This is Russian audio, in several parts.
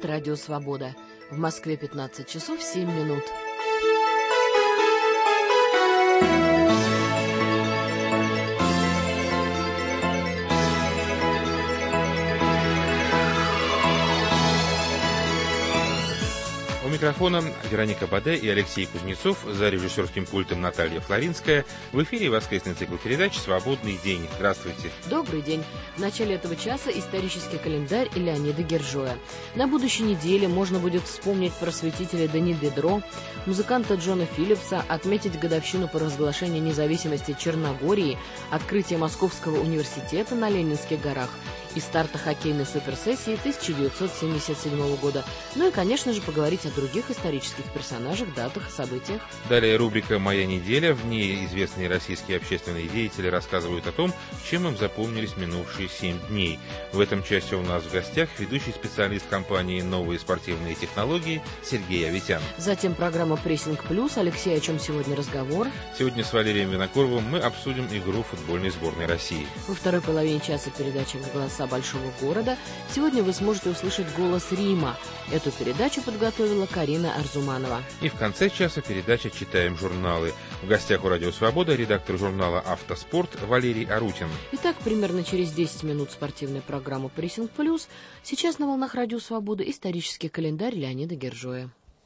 Это Радио Свобода. В Москве 15 часов 7 минут. У микрофона Вероника Баде и Алексей Кузнецов, за режиссерским пультом Наталья Флоринская. В эфире воскресный цикл передач «Свободный день». Здравствуйте. Добрый день. В начале этого часа исторический календарь Леонида Гержоя. На будущей неделе можно будет вспомнить просветителя Дени Дидро, музыканта Джона Филлипса, отметить годовщину провозглашения независимости Черногории, открытие Московского университета на Ленинских горах и старта хоккейной суперсессии 1977 года. Ну и, конечно же, поговорить о других исторических персонажах, датах и событиях. Далее рубрика «Моя неделя». В ней известные российские общественные деятели рассказывают о том, чем им запомнились минувшие 7 дней. В этом часе у нас в гостях ведущий специалист компании «Новые спортивные технологии» Сергей Аветян. Затем программа «Прессинг плюс». Алексей, о чем сегодня разговор? Сегодня с Валерием Винокуровым мы обсудим игру футбольной сборной России. Во второй половине часа передачи «Голоса большого города» сегодня вы сможете услышать голос Рима. Эту передачу подготовила Карина Арзуманова. И в конце часа передача «Читаем журналы». В гостях у «Радио Свобода» редактор журнала «Автоспорт» Валерий Арутин. Итак, примерно через 10 минут спортивная программа «Прессинг плюс». Сейчас на волнах «Радио Свобода» исторический календарь Леонида Гержоя.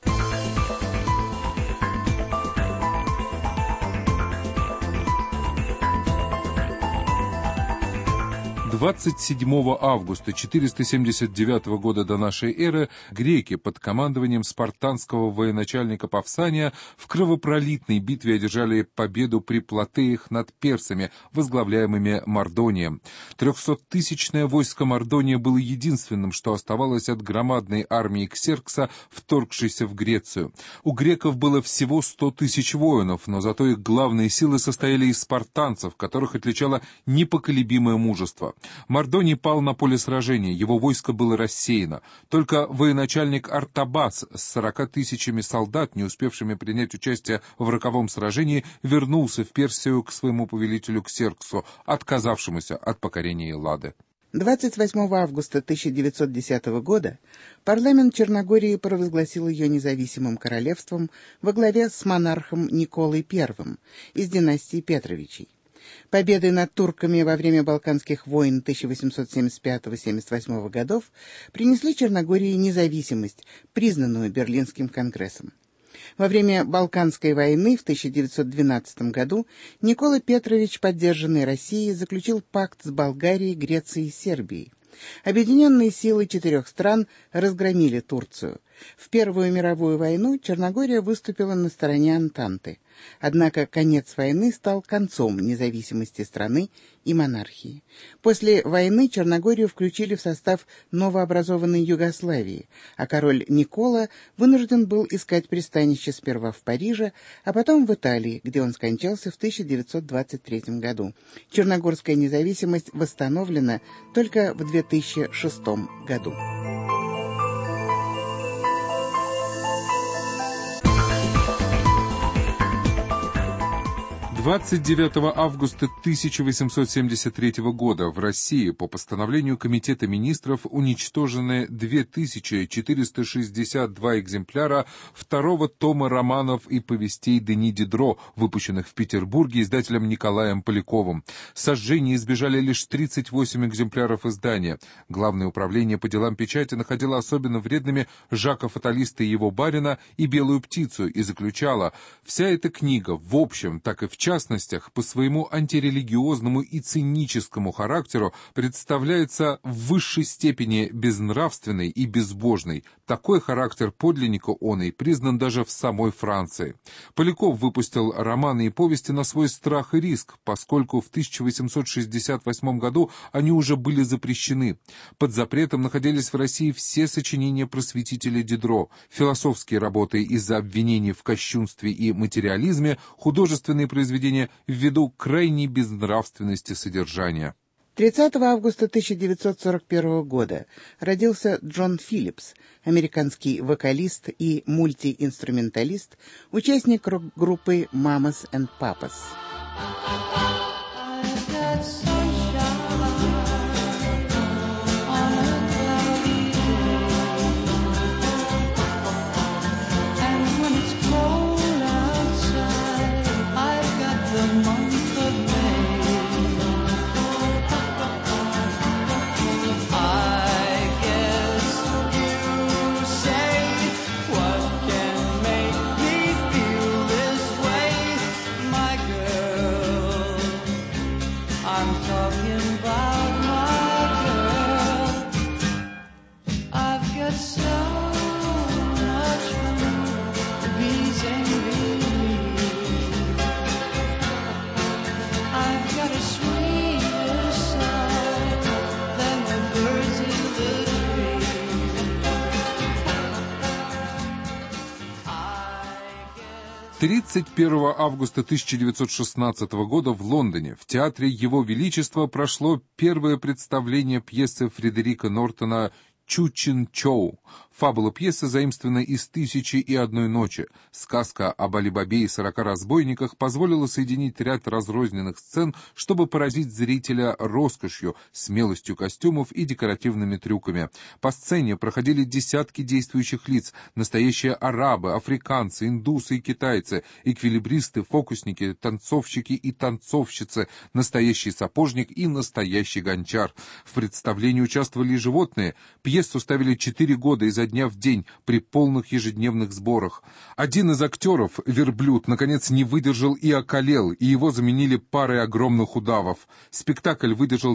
27 августа 479 года до нашей эры греки под командованием спартанского военачальника Павсания в кровопролитной битве одержали победу при Платеях над персами, возглавляемыми Мардонием. 300-тысячное войско Мардония было единственным, что оставалось от громадной армии Ксеркса, вторгшейся в Грецию. У греков было всего 100 тысяч воинов, но зато их главные силы состояли из спартанцев, которых отличало непоколебимое мужество. Мардоний пал на поле сражения, его войско было рассеяно. Только военачальник Артабас с 40 тысячами солдат, не успевшими принять участие в роковом сражении, вернулся в Персию к своему повелителю Ксерксу, отказавшемуся от покорения Эллады. 28 августа 1910 года парламент Черногории провозгласил ее независимым королевством во главе с монархом Николой I из династии Петровичей. Победы над турками во время Балканских войн 1875-78 годов принесли Черногории независимость, признанную Берлинским конгрессом. Во время Балканской войны в 1912 году Никола Петрович, поддержанный Россией, заключил пакт с Болгарией, Грецией и Сербией. Объединенные силы 4 стран разгромили Турцию. В Первую мировую войну Черногория выступила на стороне Антанты. Однако конец войны стал концом независимости страны и монархии. После войны Черногорию включили в состав новообразованной Югославии, а король Никола вынужден был искать пристанище сперва в Париже, а потом в Италии, где он скончался в 1923 году. Черногорская независимость восстановлена только в 2006 году. 29 августа 1873 года в России по постановлению Комитета министров уничтожены 2462 экземпляра второго тома романов и повестей Дени Дидро, выпущенных в Петербурге издателем Николаем Поляковым. Сожжения избежали лишь 38 экземпляров издания. Главное управление по делам печати находило особенно вредными Жака Фаталиста и его барина и Белую птицу и заключало: вся эта книга, в общем, так и в частности, по своему антирелигиозному и циническому характеру представляется в высшей степени безнравственной и безбожной. Такой характер подлинника оной признан даже в самой Франции. Поляков выпустил романы и повести на свой страх и риск, поскольку в 1868 году они уже были запрещены. Под запретом находились в России все сочинения просветителя Дидро, философские работы из-за обвинений в кощунстве и материализме, художественные произведения ввиду крайней безнравственности содержания. 30 августа 1941 года родился Джон Филлипс, американский вокалист и мультиинструменталист, участник рок-группы Mamas and Papas. «31 августа 1916 года в Лондоне в Театре Его Величества прошло первое представление пьесы Фредерика Нортона «Чу-Чин-Чоу». Фабула пьесы заимствована из «Тысячи и одной ночи». Сказка об Али-Бабе и 40 разбойниках позволила соединить ряд разрозненных сцен, чтобы поразить зрителя роскошью, смелостью костюмов и декоративными трюками. По сцене проходили десятки действующих лиц, настоящие арабы, африканцы, индусы и китайцы, эквилибристы, фокусники, танцовщики и танцовщицы, настоящий сапожник и настоящий гончар. В представлении участвовали и животные. Пьесу ставили 4 года изо дня в день при полных ежедневных сборах. Один из актеров, верблюд, наконец не выдержал и околел, и его заменили парой огромных удавов. Спектакль выдержал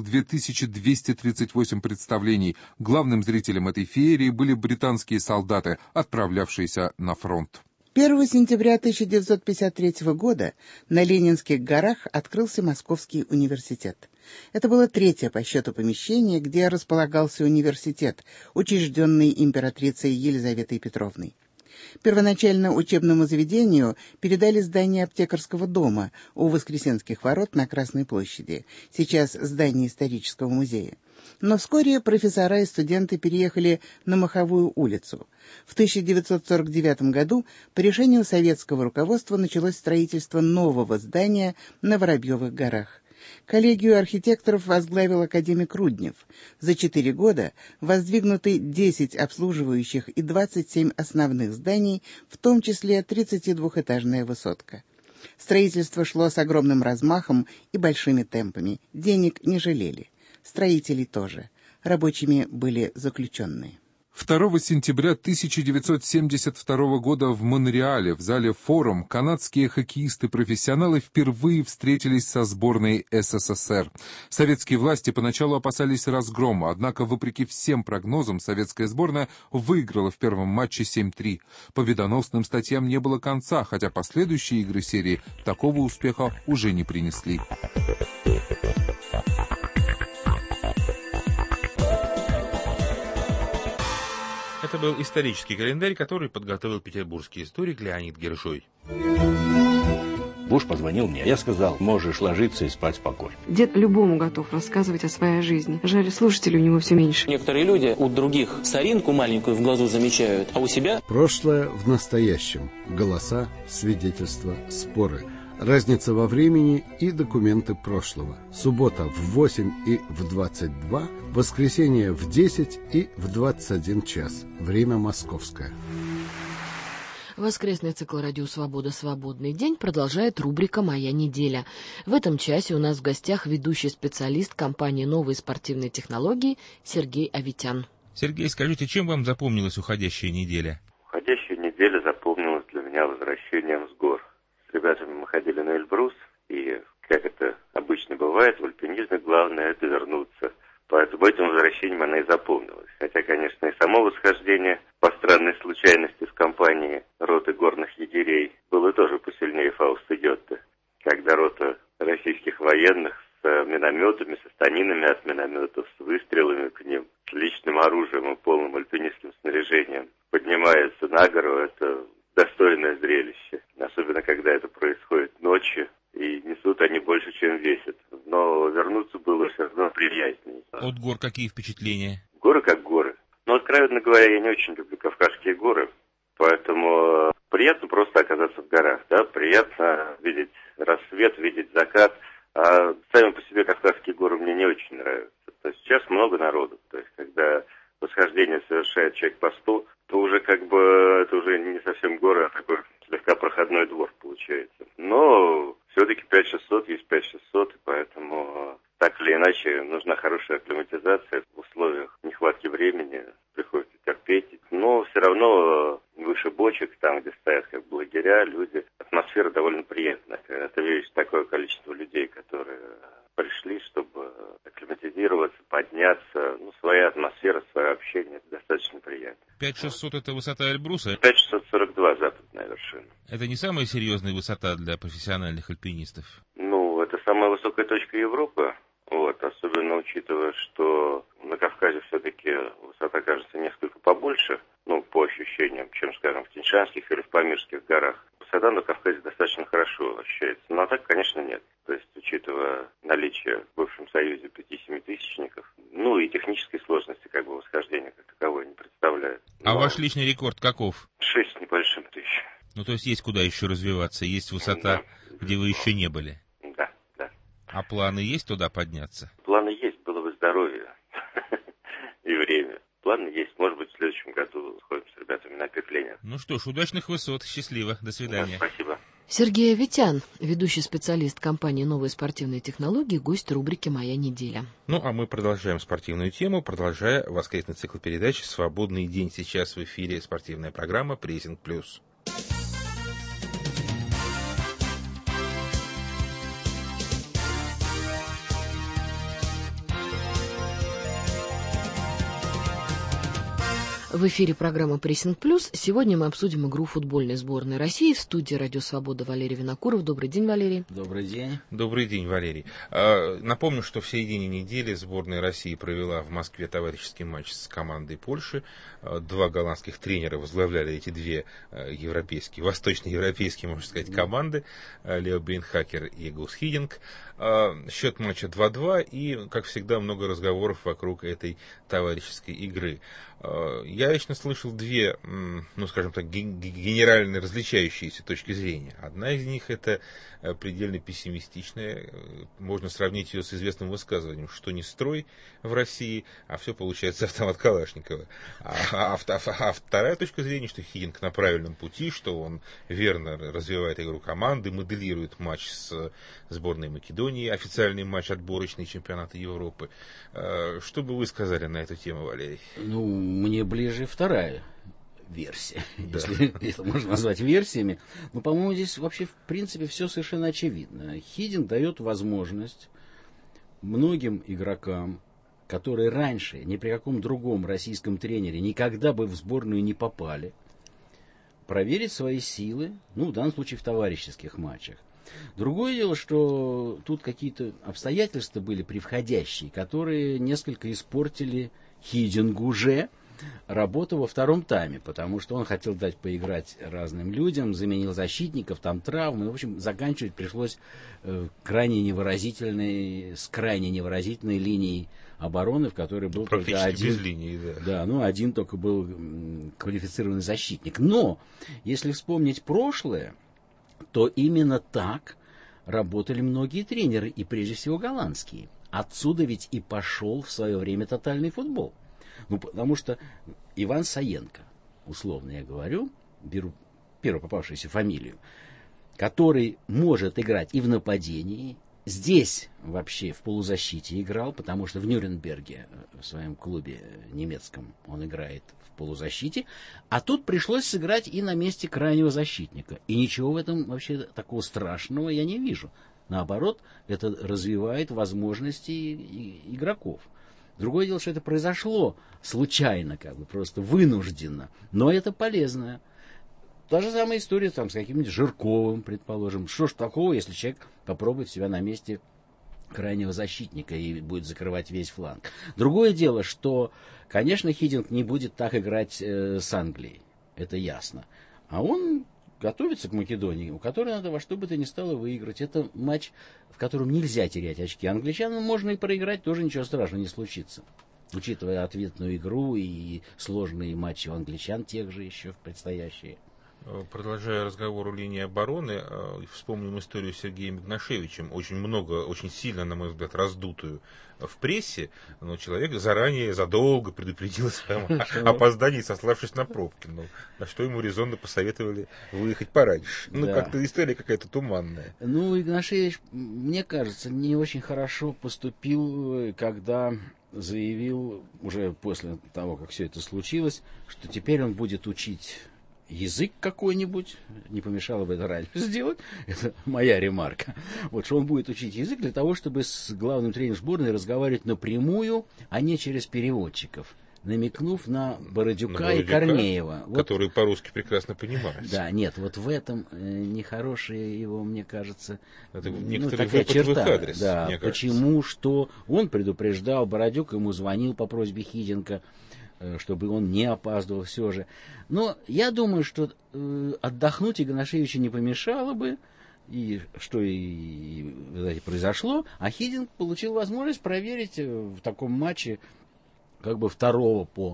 2238 представлений. Главным зрителем этой феерии были британские солдаты, отправлявшиеся на фронт. 1 сентября 1953 года на Ленинских горах открылся Московский университет. Это было 3-е по счету помещение, где располагался университет, учрежденный императрицей Елизаветой Петровной. Первоначально учебному заведению передали здание аптекарского дома у Воскресенских ворот на Красной площади, сейчас здание исторического музея. Но вскоре профессора и студенты переехали на Маховую улицу. В 1949 году по решению советского руководства началось строительство нового здания на Воробьевых горах. Коллегию архитекторов возглавил академик Руднев. За 4 года воздвигнуты 10 обслуживающих и 27 основных зданий, в том числе 32-этажная высотка. Строительство шло с огромным размахом и большими темпами. Денег не жалели. Строителей тоже. Рабочими были заключенные. 2 сентября 1972 года в Монреале, в зале «Форум», канадские хоккеисты-профессионалы впервые встретились со сборной СССР. Советские власти поначалу опасались разгрома, однако, вопреки всем прогнозам, советская сборная выиграла в первом матче 7-3. Победоносным статьям не было конца, хотя последующие игры серии такого успеха уже не принесли. Это был исторический календарь, который подготовил петербургский историк Леонид Гершой. Буш позвонил мне. Я сказал, можешь ложиться и спать спокойно. Дед любому готов рассказывать о своей жизни. Жаль, слушателей у него все меньше. Некоторые люди у других соринку маленькую в глазу замечают, а у себя... Прошлое в настоящем. Голоса, свидетельства, споры. Разница во времени и документы прошлого. Суббота в 8 и в 22, воскресенье в 10 и в 21 час. Время московское. Воскресный цикл «Радио Свобода. Свободный день» продолжает рубрика «Моя неделя». В этом часе у нас в гостях ведущий специалист компании «Новые спортивные технологии» Сергей Аветян. Сергей, скажите, чем вам запомнилась уходящая неделя? Уходящая неделя запомнилась для меня возвращением с гор. С ребятами мы ходили на Эльбрус, и, как это обычно бывает, в альпинизме главное – это вернуться. Поэтому этим возвращением она и запомнилась. Хотя, конечно, и само восхождение по странной случайности с компанией роты горных егерей было тоже посильнее Фауста Гетте, когда рота российских военных с минометами, со станинами от минометов, с выстрелами к ним, с личным оружием и полным альпинистским снаряжением поднимается на гору. Это достойное зрелище, особенно когда это происходит ночью, и несут они больше, чем весят. Но вернуться было все равно приятнее. От гор какие впечатления? Горы как горы. Но, откровенно говоря, я не очень люблю Кавказские горы, поэтому приятно просто оказаться в горах, да, приятно видеть рассвет, видеть закат, а сами по себе Кавказские горы мне не очень нравятся. То есть сейчас много народу, то есть когда восхождение совершает человек по 100, то уже как бы это уже не совсем горы, а такой слегка проходной двор получается. Но все-таки 5600 есть 5600, и поэтому так или иначе нужна хорошая акклиматизация в условиях нехватки времени, приходится терпеть. Но все равно выше бочек, там, где стоят как бы лагеря, люди, атмосфера довольно приятная. Когда ты видишь такое количество людей, которые пришли, чтобы акклиматизироваться, подняться, своя атмосфера, свое общение, это достаточно приятно. 5600 это высота Эльбруса? 5642 западная вершина. Это не самая серьезная высота для профессиональных альпинистов? Ну, это самая высокая точка Европы. Вот, особенно учитывая, что на Кавказе все-таки высота кажется несколько побольше, ну, по ощущениям, чем, скажем, в Тянь-Шанских или в Памирских горах. Высота на Кавказе достаточно хорошо ощущается. Но так, конечно, нет. То есть, учитывая наличие в бывшем Союзе 5-7 тысячников, ну и технической сложности, как бы, восхождения как таковой не представляет. А ваш личный рекорд каков? 6 с небольшим тысяч. Ну, то есть есть куда еще развиваться, есть высота, где вы еще не были? Да, да. А планы есть туда подняться? Планы есть, было бы здоровье и время. Планы есть. Может быть, в следующем году сходим с ребятами на пик-ленинг. Ну что ж, удачных высот, счастливо, до свидания. Да, спасибо. Сергей Аветян, ведущий специалист компании «Новые спортивные технологии», гость рубрики «Моя неделя». Ну, а мы продолжаем спортивную тему, продолжая воскресный цикл передач «Свободный день». Сейчас в эфире спортивная программа «Прессинг плюс». В эфире программа «Прессинг плюс». Сегодня мы обсудим игру футбольной сборной России. В студии «Радио Свобода» Валерий Винокуров. Добрый день, Валерий. Добрый день. Добрый день, Валерий. Напомню, что в середине недели сборная России провела в Москве товарищеский матч с командой Польши. Два голландских тренера возглавляли эти две европейские, восточноевропейские, можно сказать, команды. Лео Бейнхакер и Гус Хидинг. Счет матча 2-2 и, как всегда, много разговоров вокруг этой товарищеской игры. Я лично слышал две, ну, скажем так, генерально различающиеся точки зрения. Одна из них это предельно пессимистичная. Можно сравнить ее с известным высказыванием, что не строй в России, а все получается автомат Калашникова. А вторая точка зрения, что Хидинг на правильном пути, что он верно развивает игру команды, моделирует матч с сборной Македонии, официальный матч отборочный чемпионата Европы. Что бы вы сказали на эту тему, Валерий? Ну, мне ближе вторая версия, да. Если это можно назвать версиями. Но, по-моему, здесь вообще, в принципе, все совершенно очевидно. Хидинг дает возможность многим игрокам, которые раньше ни при каком другом российском тренере никогда бы в сборную не попали, проверить свои силы, ну, в данном случае в товарищеских матчах. Другое дело, что тут какие-то обстоятельства были превходящие, которые несколько испортили Хидингу уже работу во втором тайме, потому что он хотел дать поиграть разным людям, заменил защитников, там травмы. В общем, заканчивать пришлось с крайне невыразительной линией обороны, в которой был только один. Без линии, да. Да, ну один только был квалифицированный защитник. Но, если вспомнить прошлое, то именно так работали многие тренеры, и прежде всего голландские. Отсюда ведь и пошел в свое время тотальный футбол. Ну, потому что Иван Саенко, условно я говорю, беру первую попавшуюся фамилию, который может играть и в нападении, здесь вообще в полузащите играл, потому что в Нюрнберге, в своем клубе немецком, он играет в полузащите, а тут пришлось сыграть и на месте крайнего защитника. И ничего в этом вообще такого страшного я не вижу. Наоборот, это развивает возможности игроков. Другое дело, что это произошло случайно, как бы просто вынужденно, но это полезно. Та же самая история там, с каким-нибудь Жирковым, предположим. Что ж такого, если человек попробует себя на месте крайнего защитника и будет закрывать весь фланг. Другое дело, что, конечно, Хидинг не будет так играть с Англией, это ясно. А он готовится к Македонии, у которой надо во что бы то ни стало выиграть. Это матч, в котором нельзя терять очки. Англичанам можно и проиграть, тоже ничего страшного не случится. Учитывая ответную игру и сложные матчи у англичан, тех же еще предстоящие. Продолжая разговор о линии обороны, вспомним историю с Сергеем Игнашевичем, очень сильно, на мой взгляд, раздутую в прессе, но человек заранее, задолго предупредил о своем опоздании, сославшись на пробки. Ну, на что ему резонно посоветовали выехать пораньше. Ну, да. Как-то история какая-то туманная. Ну, Игнашевич, мне кажется, не очень хорошо поступил, когда заявил, уже после того, как все это случилось, что теперь он будет учить язык какой-нибудь, не помешало бы это раньше сделать, это моя ремарка. Вот что он будет учить язык для того, чтобы с главным тренером сборной разговаривать напрямую, а не через переводчиков. намекнув на Бородюка и Корнеева. Которые по-русски прекрасно понимают. Да, нет, вот в этом нехорошее его, мне кажется, это некоторый такая выпад черта. в их адрес, Да, мне кажется. почему, что он предупреждал, Бородюк ему звонил по просьбе Хиденко, чтобы он не опаздывал все же. Но я думаю, что отдохнуть Игнашевичу не помешало бы, и что и произошло, а Хидинг получил возможность проверить в таком матче как бы второго по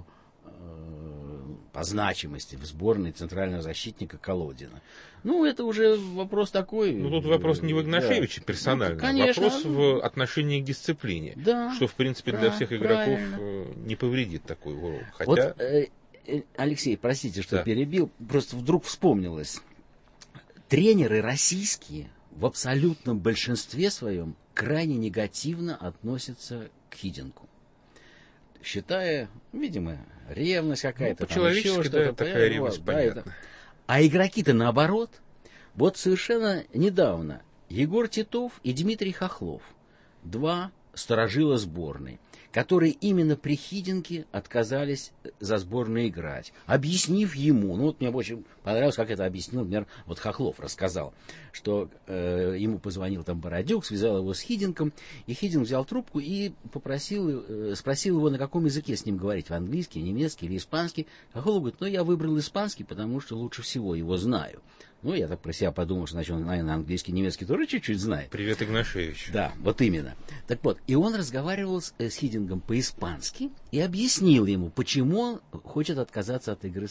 значимости в сборной центрального защитника Колодина. Ну, это уже вопрос такой. Ну, тут вопрос не в Игнашевиче персонально, ну, конечно, вопрос в отношении к дисциплине. Да, что, в принципе, для всех игроков не повредит такой урок. Хотя... Вот, Алексей, простите, что перебил, просто вдруг вспомнилось. Тренеры российские в абсолютном большинстве своем крайне негативно относятся к Хидинку. Считая, видимо, ревность какая-то. Ну, по-человечески, да, такая ревность, понятно. А игроки-то наоборот. Вот совершенно недавно Егор Титов и Дмитрий Хохлов, два сторожила сборной, которые именно при Хидинке отказались за сборную играть, объяснив ему, ну вот мне очень понравилось, как это объяснил, например, вот Хохлов рассказал, что ему позвонил там Бородюк, связал его с Хидинком, и Хидинк взял трубку и спросил его, на каком языке с ним говорить, в английский, немецкий или испанский. Хохлов говорит, ну я выбрал испанский, потому что лучше всего его знаю. Ну, я так про себя подумал, что, значит, он, наверное, английский, немецкий тоже чуть-чуть знает. Привет, Игнашевич. Да, вот именно. Так вот, и он разговаривал с Хидингом по-испански и объяснил ему, почему он хочет отказаться от игры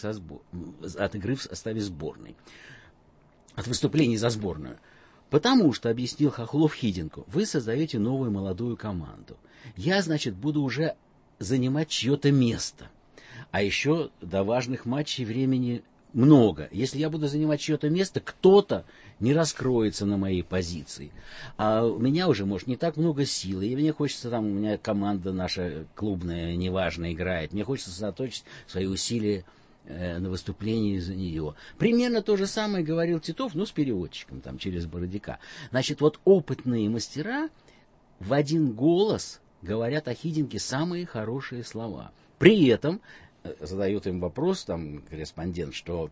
в составе сборной, от выступлений за сборную. Потому что, объяснил Хохлов Хидинку, вы создаете новую молодую команду. Я, значит, буду уже занимать чье-то место. А еще до важных матчей времени много. Если я буду занимать чье-то место, кто-то не раскроется на моей позиции. А у меня уже, может, не так много сил. И мне хочется, там, у меня команда наша клубная неважно играет. Мне хочется сосредоточить свои усилия на выступлении за нее. Примерно то же самое говорил Титов, но с переводчиком, там, через Бородюка. Значит, вот опытные мастера в один голос говорят о Хидинке самые хорошие слова. При этом задает им вопрос, там, корреспондент, что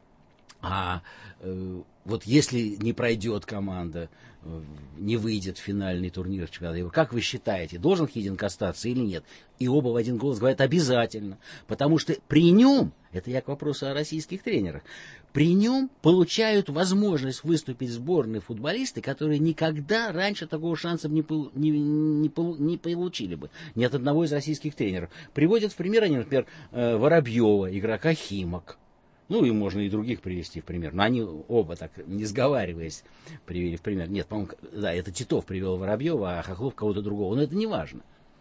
вот если не пройдет команда, не выйдет в финальный турнир чемпионата, как вы считаете, должен Хидинк остаться или нет? И оба в один голос говорят обязательно, потому что при нем, это я к вопросу о российских тренерах, при нем получают возможность выступить в сборной футболисты, которые никогда раньше такого шанса не получили бы. Ни от одного из российских тренеров. Приводят в пример они, например, Воробьева, игрока Химок. Ну, и можно и других привести в пример. Но они оба так, не сговариваясь, привели в пример. Нет, по-моему, да, это Титов привел Воробьева, а Хохлов кого-то другого. Но это не важно.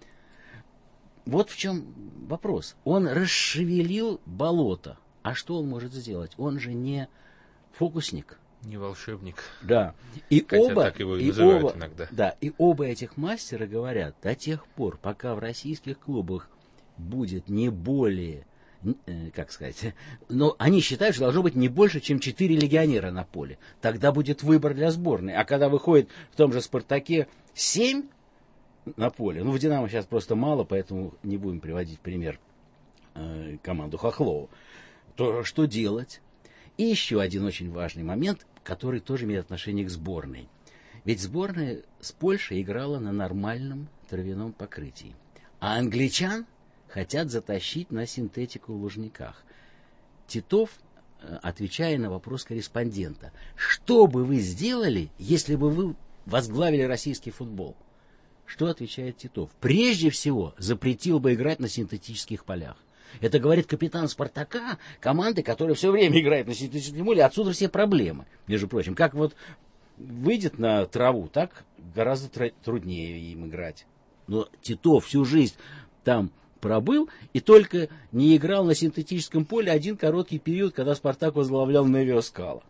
Вот в чем вопрос. Он расшевелил болото. А что он может сделать? Он же не фокусник. Не волшебник. Да. И хотя оба, так его и называют иногда. Да, и оба этих мастера говорят, до тех пор, пока в российских клубах будет не более, как сказать, но они считают, что должно быть не больше, чем 4 легионера на поле. Тогда будет выбор для сборной. А когда выходит в том же «Спартаке» 7 на поле, ну в «Динамо» сейчас просто мало, поэтому не будем приводить в пример команду Хохлова, то что делать? И еще один очень важный момент, который тоже имеет отношение к сборной. Ведь сборная с Польшей играла на нормальном травяном покрытии. А англичан хотят затащить на синтетику в Лужниках. Титов, отвечая на вопрос корреспондента, что бы вы сделали, если бы вы возглавили российский футбол? Что отвечает Титов? Прежде всего, запретил бы играть на синтетических полях. Это говорит капитан «Спартака», команды, которая все время играет на синтетическом поле, отсюда все проблемы. Между прочим, как вот выйдет на траву, так гораздо труднее им играть. Но Титов всю жизнь там пробыл и только не играл на синтетическом поле один короткий период, когда «Спартак» возглавлял Невио Скала.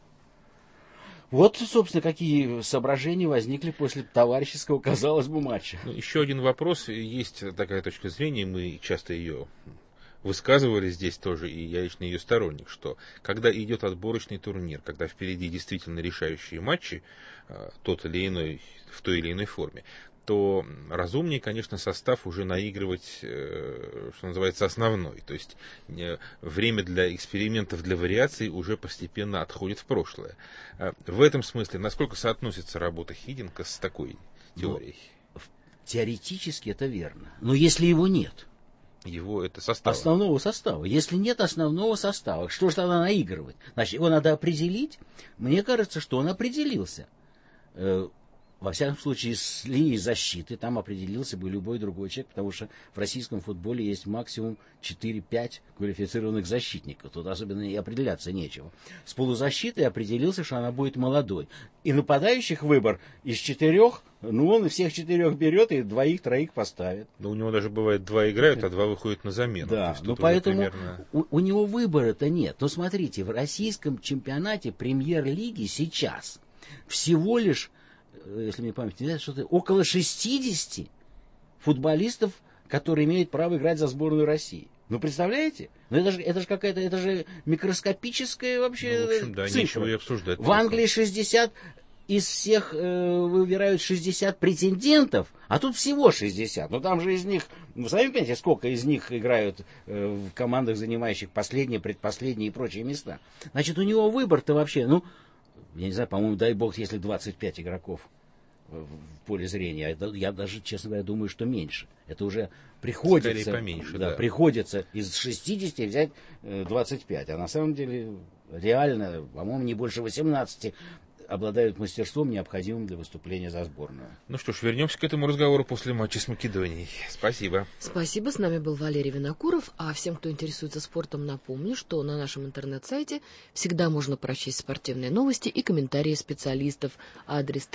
Вот, собственно, какие соображения возникли после товарищеского, казалось бы, матча. Ну, еще один вопрос. Есть такая точка зрения, мы часто ее высказывали здесь тоже, и я лично ее сторонник, что когда идет отборочный турнир, когда впереди действительно решающие матчи, тот или иной, в той или иной форме, то разумнее, конечно, состав уже наигрывать, что называется, основной. То есть время для экспериментов, для вариаций уже постепенно отходит в прошлое. В этом смысле, насколько соотносится работа Хидинга с такой теорией? Теоретически это верно. Но если его нет... Это состава. Основного состава. Если нет основного состава, что же тогда наигрывать? Значит, его надо определить. Мне кажется, что он определился. Во всяком случае, с линией защиты там определился бы любой другой человек, потому что в российском футболе есть максимум 4-5 квалифицированных защитников. Тут особенно и определяться нечего. С полузащитой определился, что она будет молодой. И нападающих выбор из 4, он и всех 4 берет и 2-3 поставит. Да у него даже бывает 2 играют, а 2 выходят на замену. Да, поэтому примерно... у него выбора-то нет. Но смотрите, в российском чемпионате премьер-лиги сейчас всего лишь, если мне память не знает, что-то около 60 футболистов, которые имеют право играть за сборную России. Представляете? Это же какая-то, это же микроскопическая вообще в общем, да, цифра. Нечего и обсуждать. В Англии 60, из всех выбирают 60 претендентов, а тут всего 60. Но там же из них, вы сами понимаете, сколько из них играют в командах, занимающих последние, предпоследние и прочие места. Значит, у него выбор-то вообще, я не знаю, по-моему, дай бог, если 25 игроков в поле зрения. Я даже, честно говоря, думаю, что меньше. Это уже приходится... Скорее поменьше, да. Приходится из 60 взять 25. А на самом деле, реально, по-моему, не больше 18 обладают мастерством, необходимым для выступления за сборную. Ну что ж, вернемся к этому разговору после матча с Македонией. Спасибо. Спасибо. С нами был Валерий Винокуров. А всем, кто интересуется спортом, напомню, что на нашем интернет-сайте всегда можно прочесть спортивные новости и комментарии специалистов. Адрес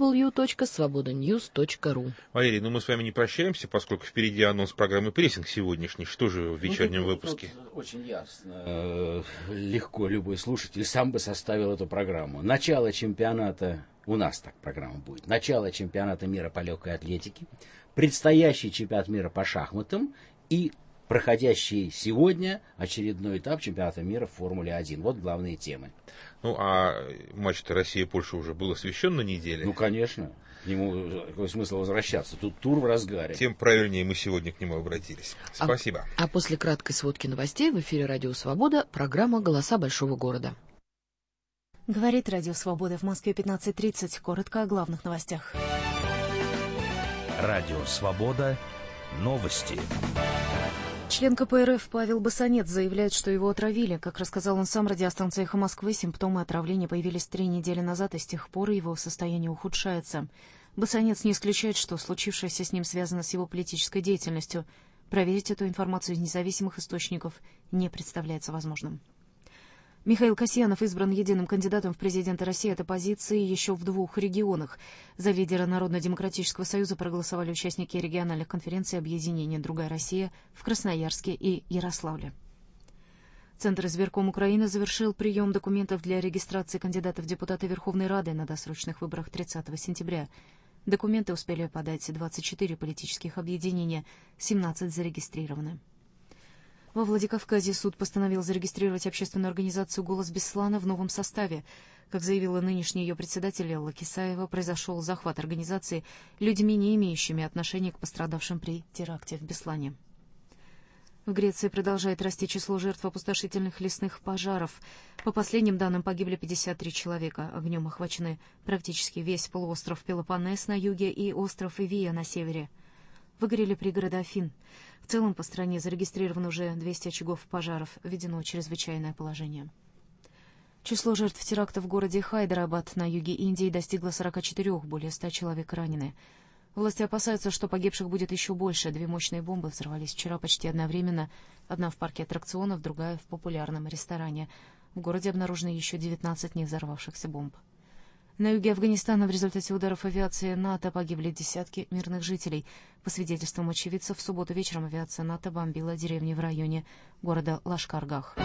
www.svobodanews.ru. Валерий, мы с вами не прощаемся, поскольку впереди анонс программы «Прессинг» сегодняшний. Что же в вечернем выпуске? Очень ясно. Легко любой слушатель сам бы составил эту программу. Начало чемпионата, у нас так программа будет, начало чемпионата мира по легкой атлетике, предстоящий чемпионат мира по шахматам и проходящий сегодня очередной этап чемпионата мира в Формуле-1. Вот главные темы. А матч-то Россия-Польша уже был освещен на неделе? Конечно. К нему какой смысл возвращаться? Тут тур в разгаре. Тем правильнее мы сегодня к нему обратились. Спасибо. А после краткой сводки новостей в эфире «Радио Свобода» программа «Голоса большого города». Говорит Радио Свобода в Москве 15:30. Коротко о главных новостях. Радио Свобода. Новости. Член КПРФ Павел Басанец заявляет, что его отравили. Как рассказал он сам радиостанции «Эхо Москвы», симптомы отравления появились 3 недели назад, и с тех пор его состояние ухудшается. Басанец не исключает, что случившееся с ним связано с его политической деятельностью. Проверить эту информацию из независимых источников не представляется возможным. Михаил Касьянов избран единым кандидатом в президенты России от оппозиции еще в 2 регионах. За лидера Народно-демократического союза проголосовали участники региональных конференций объединения «Другая Россия» в Красноярске и Ярославле. Центр избирком Украины завершил прием документов для регистрации кандидатов в депутаты Верховной Рады на досрочных выборах 30 сентября. Документы успели подать 24 политических объединения, 17 зарегистрированы. Во Владикавказе суд постановил зарегистрировать общественную организацию «Голос Беслана» в новом составе. Как заявила нынешний ее председатель Элла Кисаева, произошел захват организации людьми, не имеющими отношения к пострадавшим при теракте в Беслане. В Греции продолжает расти число жертв опустошительных лесных пожаров. По последним данным, погибли 53 человека. Огнем охвачены практически весь полуостров Пелопоннес на юге и остров Ивия на севере. Выгорели пригороды Афин. В целом по стране зарегистрировано уже 200 очагов пожаров, введено чрезвычайное положение. Число жертв теракта в городе Хайдарабад на юге Индии достигло 44, более 100 человек ранены. Власти опасаются, что погибших будет еще больше. 2 мощные бомбы взорвались вчера почти одновременно. Одна в парке аттракционов, другая в популярном ресторане. В городе обнаружено еще 19 не взорвавшихся бомб. На юге Афганистана в результате ударов авиации НАТО погибли десятки мирных жителей. По свидетельствам очевидцев, в субботу вечером авиация НАТО бомбила деревни в районе города Лашкаргах.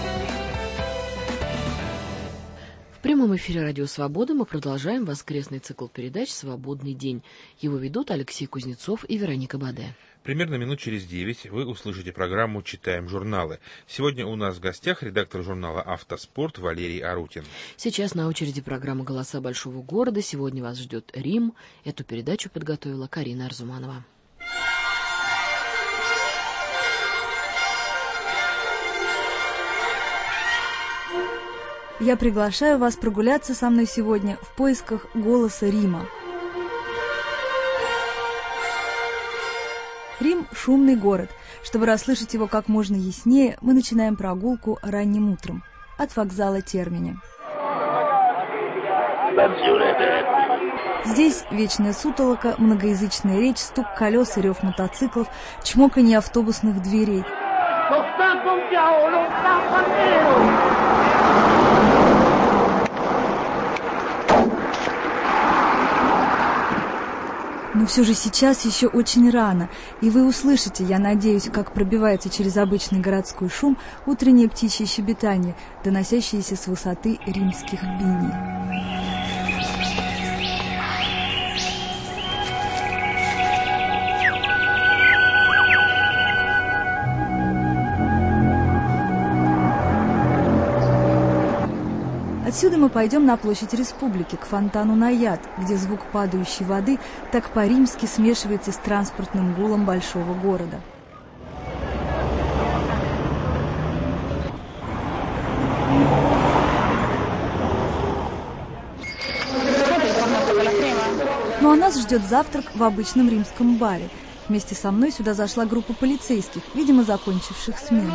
В прямом эфире «Радио Свобода» мы продолжаем воскресный цикл передач «Свободный день». Его ведут Алексей Кузнецов и Вероника Баде. Примерно минут через 9 вы услышите программу «Читаем журналы». Сегодня у нас в гостях редактор журнала «Автоспорт» Валерий Арутин. Сейчас на очереди программа «Голоса большого города». Сегодня вас ждет Рим. Эту передачу подготовила Карина Арзуманова. Я приглашаю вас прогуляться со мной сегодня в поисках голоса Рима. Рим – шумный город. Чтобы расслышать его как можно яснее, мы начинаем прогулку ранним утром от вокзала Термини. Здесь вечная сутолока, многоязычная речь, стук колес и рев мотоциклов, чмоканье автобусных дверей. Но все же сейчас еще очень рано, и вы услышите, я надеюсь, как пробивается через обычный городской шум утреннее птичье щебетание, доносящееся с высоты римских пиний. Отсюда мы пойдем на площадь Республики, к фонтану Наяд, где звук падающей воды так по-римски смешивается с транспортным гулом большого города. Ну а нас ждет завтрак в обычном римском баре. Вместе со мной сюда зашла группа полицейских, видимо, закончивших смену.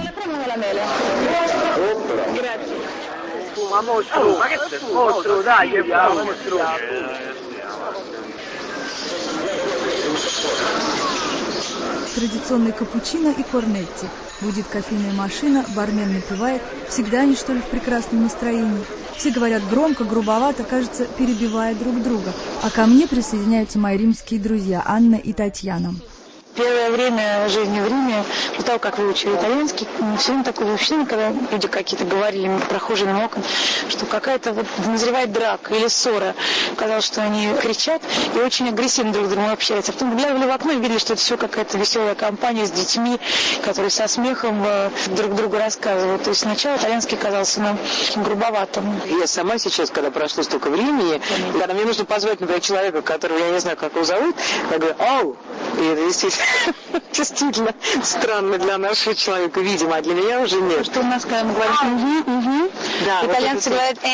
Традиционный капучино и корнетти. Будет кофейная машина, бармен напевает. Всегда они, что ли, в прекрасном настроении. Все говорят громко, грубовато, кажется, перебивая друг друга. А ко мне присоединяются мои римские друзья Анна и Татьяна. Первое время жизни в Риме, после того, как выучили итальянский, все равно такое ощущение, когда люди какие-то говорили, прохожие на окна, что какая-то вот назревает драка или ссора. Казалось, что они кричат и очень агрессивно друг с другом общаются. А потом глядывали в окно и видели, что это все какая-то веселая компания с детьми, которые со смехом друг другу рассказывают. То есть сначала итальянский казался нам грубоватым. Я сама сейчас, когда прошло столько времени, когда мне нужно позвать, например, человека, которого я не знаю, как его зовут, я говорю «Ау!» И это действительно странно для нашего человека, видимо, а для меня уже нет. Что у нас, когда мы говорим Да, итальянцы вот говорят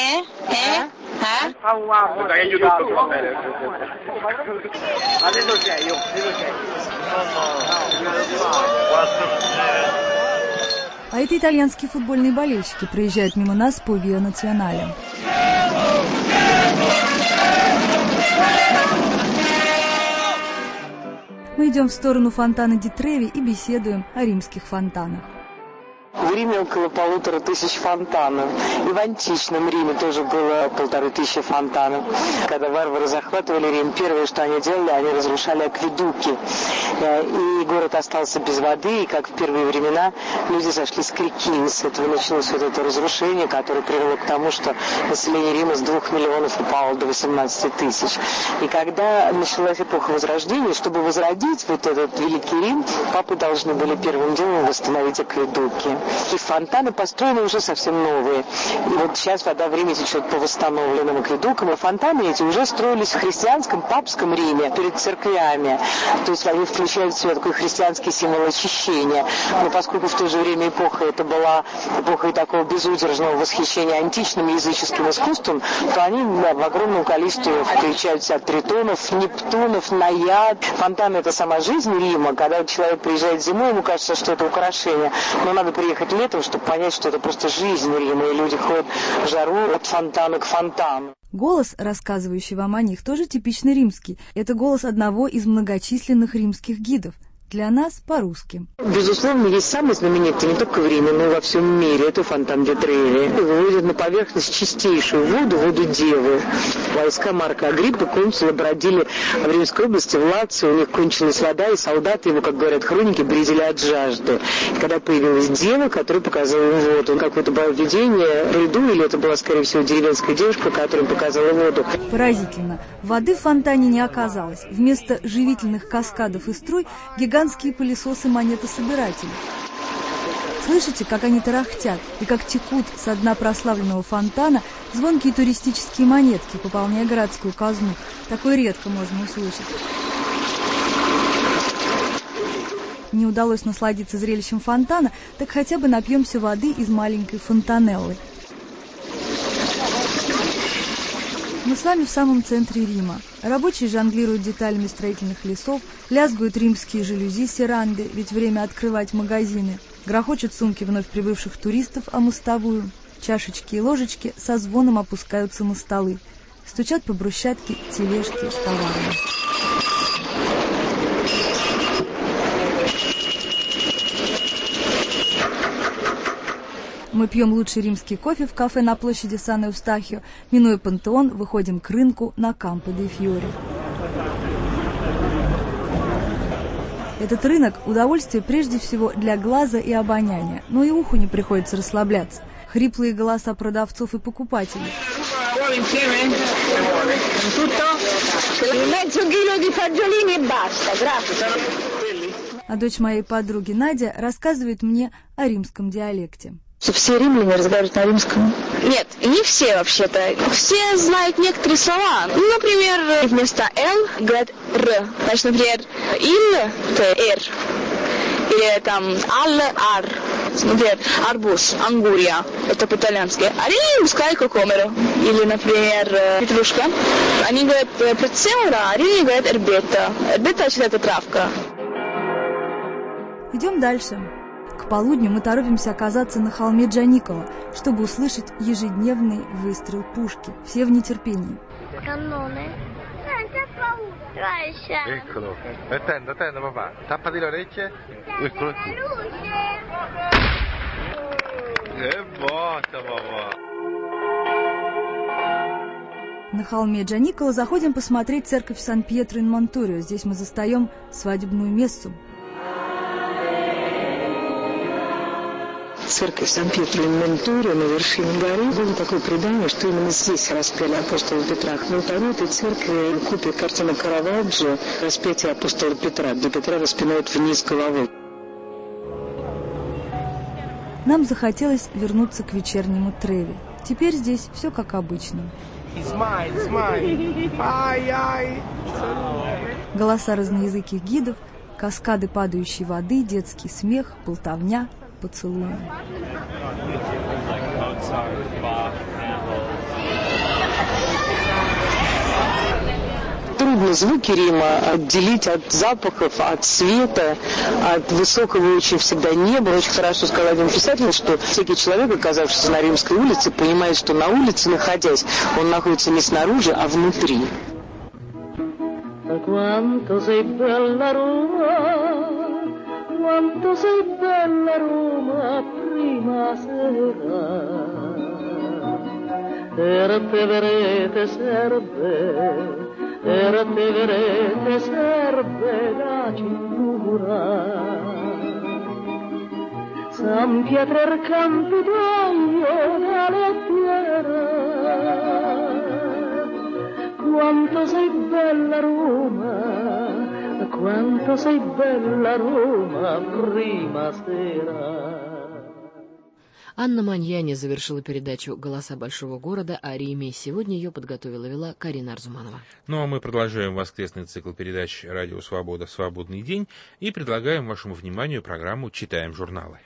А это итальянские футбольные болельщики проезжают мимо нас по Виа Национале. Мы идем в сторону фонтана Ди Треви и беседуем о римских фонтанах. В Риме около 1500 фонтанов. И в античном Риме тоже было 1500 фонтанов. Когда варвары захватывали Рим, первое, что они делали, они разрушали акведуки. И город остался без воды, и как в первые времена люди сошли с реки. С этого началось вот это разрушение, которое привело к тому, что население Рима с 2 миллионов упало до 18 тысяч. И когда началась эпоха Возрождения, чтобы возродить вот этот великий Рим, папы должны были первым делом восстановить акведуки. И фонтаны построены уже совсем новые. И вот сейчас вода в Риме течет по восстановленным акведукам. И фонтаны эти уже строились в христианском папском Риме перед церквями. То есть они включают в себя такой христианский символ очищения. Но поскольку в то же время эпоха это была эпохой такого безудержного восхищения античным языческим искусством, то они в огромном количестве включаются от тритонов, нептунов, наяд. Фонтаны — это сама жизнь Рима. Когда человек приезжает зимой, ему кажется, что это украшение. Но надо приехать летом, чтобы понять, что это просто жизнь Рима, и люди ходят в жару от фонтана к фонтану. Голос, рассказывающий вам о них, тоже типично римский. Это голос одного из многочисленных римских гидов. Для нас по-русски. Безусловно, есть самый знаменитый не только в Риме, но и во всем мире. Это фонтан Ди Треви. Выводит на поверхность чистейшую воду, воду Девы. Войска Марка Агриппы, консула, бродили в Римской области, в Лацио, у них кончилась вода, и солдаты его, как говорят хроники, бредили от жажды. И когда появилась Дева, которая показала им воду, какое-то было видение в ряду, или это была, скорее всего, деревенская девушка, которая им показала воду. Поразительно. Воды в фонтане не оказалось. Вместо живительных каскадов и струй гигант гигантские пылесосы-монетособиратели. Слышите, как они тарахтят и как текут со дна прославленного фонтана звонкие туристические монетки, пополняя городскую казну. Такое редко можно услышать. Не удалось насладиться зрелищем фонтана, так хотя бы напьемся воды из маленькой фонтанеллы. Мы с вами в самом центре Рима. Рабочие жонглируют деталями строительных лесов, лязгают римские жалюзи серанды, ведь время открывать магазины. Грохочут сумки вновь прибывших туристов о мостовую. Чашечки и ложечки со звоном опускаются на столы. Стучат по брусчатке тележки с товарами. Мы пьем лучший римский кофе в кафе на площади Сан-Эустахио. Минуя Пантеон, выходим к рынку на Кампо-де-Фьори. Этот рынок – удовольствие прежде всего для глаза и обоняния, но и уху не приходится расслабляться. Хриплые голоса продавцов и покупателей. А дочь моей подруги Надя рассказывает мне о римском диалекте. Что все римляне разговаривают на римском? Нет, не все вообще-то. Все знают некоторые слова. Ну, например, вместо «л» говорят «р». Значит, например, «ил» – это «р». Или там «ал» – «ар». Например, «арбуз», «ангурия» – это по-итальянски. А римляне пускают «кокомеро». Или, например, «петрушка». Они говорят «прецемура», а римляне говорят «эрбета». «Эрбета» – это травка. Идем дальше. К полудню мы торопимся оказаться на холме Джаниколо, чтобы услышать ежедневный выстрел пушки. Все в нетерпении. На холме Джаниколо заходим посмотреть церковь Сан-Пьетро-ин-Монторио. Здесь мы застаем свадебную мессу. Церковь Сан-Пьетро-ин-Монторио на вершине горы. Было такое предание, что именно здесь распяли апостола Петра. На алтаре этой церкви купит картина Караваджо «Распятие апостола Петра», где Петра распинают вниз головой. Нам захотелось вернуться к вечернему Треви. Теперь здесь все как обычно. Голоса разноязыких гидов, каскады падающей воды, детский смех, болтовня, поцелуем. Трудно звуки Рима отделить от запахов, от света, от высокого очень всегда неба. Очень хорошо сказал один писатель, что всякий человек, оказавшийся на Римской улице, понимает, что на улице, находясь, он находится не снаружи, а внутри. Quanto sei bella Roma prima sera, era te verete serve la cintura. San Pietro il Campidoglio da lettiera, quanto sei bella Roma, quanto sei bella Roma prima sera. Анна Маньяни завершила передачу «Голоса большого города» о Риме. Сегодня ее подготовила и вела Карина Арзуманова. Ну а мы продолжаем воскресный цикл передач «Радио Свобода. Свободный день» и предлагаем вашему вниманию программу «Читаем журналы».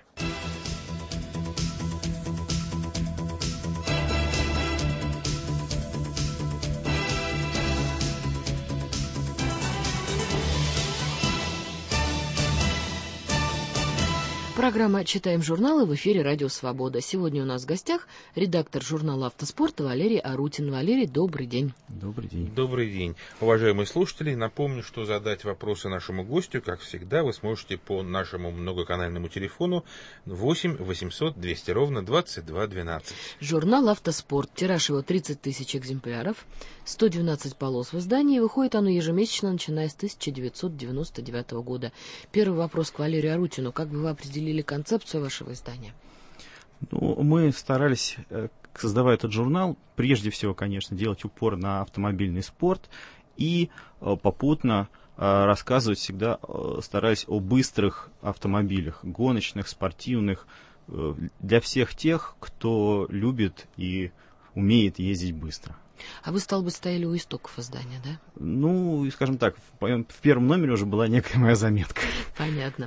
Программа «Читаем журналы» в эфире «Радио Свобода». Сегодня у нас в гостях редактор журнала «Автоспорт» Валерий Арутин. Валерий, добрый день. Добрый день. Добрый день. Уважаемые слушатели, напомню, что задать вопросы нашему гостю, как всегда, вы сможете по нашему многоканальному телефону 8 800 200 ровно 22 12. Журнал «Автоспорт». Тираж его 30 тысяч экземпляров, 112 полос в издании. Выходит оно ежемесячно, начиная с 1999 года. Первый вопрос к Валерию Арутину. Как бы вы определили концепцию вашего издания? Ну, мы старались, создавая этот журнал, прежде всего, конечно, делать упор на автомобильный спорт и попутно рассказывать всегда старались о быстрых автомобилях, гоночных, спортивных, для всех тех, кто любит и умеет ездить быстро. А вы, стало быть, стояли у истоков издания, да? Ну, скажем так, в первом номере уже была некая моя заметка. Понятно.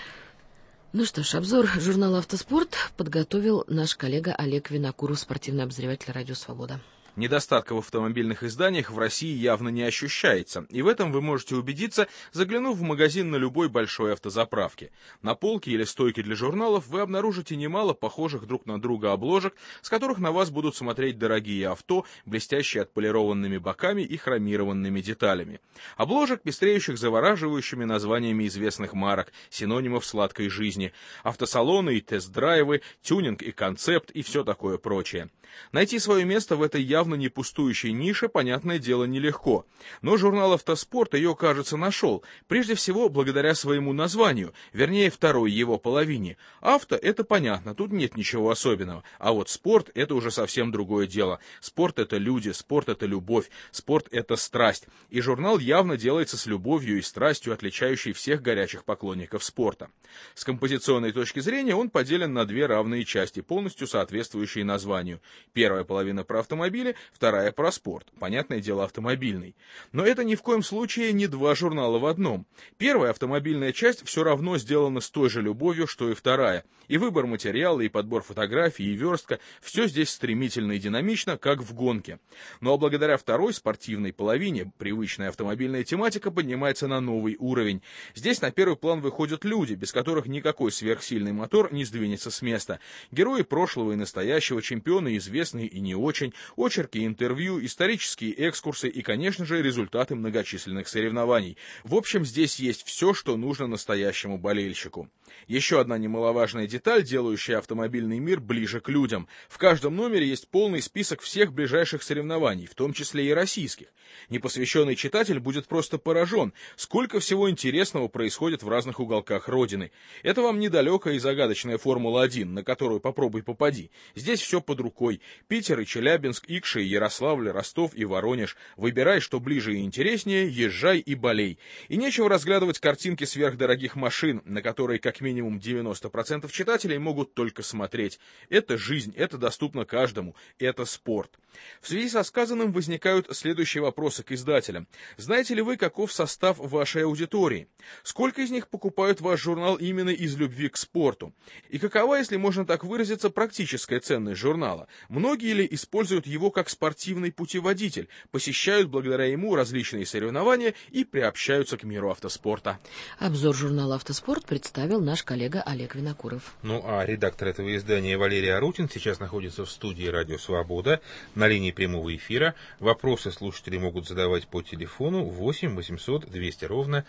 Ну что ж, обзор журнала «Автоспорт» подготовил наш коллега Олег Винокуров, спортивный обозреватель «Радио Свобода». Недостатков в автомобильных изданиях в России явно не ощущается, и в этом вы можете убедиться, заглянув в магазин на любой большой автозаправке. На полке или стойке для журналов вы обнаружите немало похожих друг на друга обложек, с которых на вас будут смотреть дорогие авто, блестящие отполированными боками и хромированными деталями. Обложек, пестреющих завораживающими названиями известных марок, синонимов сладкой жизни, автосалоны и тест-драйвы, тюнинг и концепт и все такое прочее. Найти свое место в этой явно не пустующей нише, понятное дело, нелегко. Но журнал «Автоспорт» ее, кажется, нашел, прежде всего благодаря своему названию, вернее, второй его половине. Авто — это понятно, тут нет ничего особенного, а вот спорт — это уже совсем другое дело. Спорт — это люди, спорт — это любовь, спорт — это страсть. И журнал явно делается с любовью и страстью, отличающей всех горячих поклонников спорта. С композиционной точки зрения он поделен на две равные части, полностью соответствующие названию. Первая половина про автомобили, вторая про спорт. Понятное дело, автомобильный. Но это ни в коем случае не два журнала в одном. Первая автомобильная часть все равно сделана с той же любовью, что и вторая. И выбор материала, и подбор фотографий, и верстка — все здесь стремительно и динамично, как в гонке. Ну а благодаря второй, спортивной половине, привычная автомобильная тематика поднимается на новый уровень. Здесь на первый план выходят люди, без которых никакой сверхсильный мотор не сдвинется с места. Герои прошлого и настоящего, чемпионы, известные и не очень, очерки, интервью, исторические экскурсы и, конечно же, результаты многочисленных соревнований. В общем, здесь есть все, что нужно настоящему болельщику. Еще одна немаловажная деталь, делающая автомобильный мир ближе к людям. В каждом номере есть полный список всех ближайших соревнований, в том числе и российских. Непосвященный читатель будет просто поражен, сколько всего интересного происходит в разных уголках Родины. Это вам недалекая и загадочная Формула-1, на которую попробуй попади. Здесь все под рукой. Питер и Челябинск, Икша и Ярославль, Ростов и Воронеж. Выбирай, что ближе и интереснее, езжай и болей. И нечего разглядывать картинки сверхдорогих машин, на которые как минимум 90% читателей могут только смотреть. Это жизнь, это доступно каждому, это спорт. В связи со сказанным возникают следующие вопросы к издателям. Знаете ли вы, каков состав вашей аудитории? Сколько из них покупают ваш журнал именно из любви к спорту? И какова, если можно так выразиться, практическая ценность журнала? Многие ли используют его как спортивный путеводитель, посещают благодаря ему различные соревнования и приобщаются к миру автоспорта? Обзор журнала «Автоспорт» представил наш коллега Олег Винокуров. Ну а редактор этого издания Валерий Арутин сейчас находится в студии «Радио Свобода» на линии прямого эфира. Вопросы слушатели могут задавать по телефону 8 800 200 ровно